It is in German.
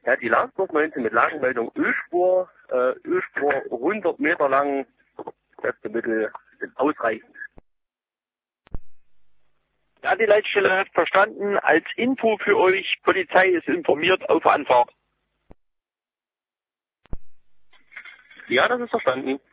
Ja, die Langsdorf 19 mit Lagenmeldung Ölspur 100 Meter lang, Kräftemittel sind ausreichend. Ja, die Leitstelle hat verstanden. Als Info für euch, Polizei ist informiert auf Anfahrt. Ja, das ist verstanden.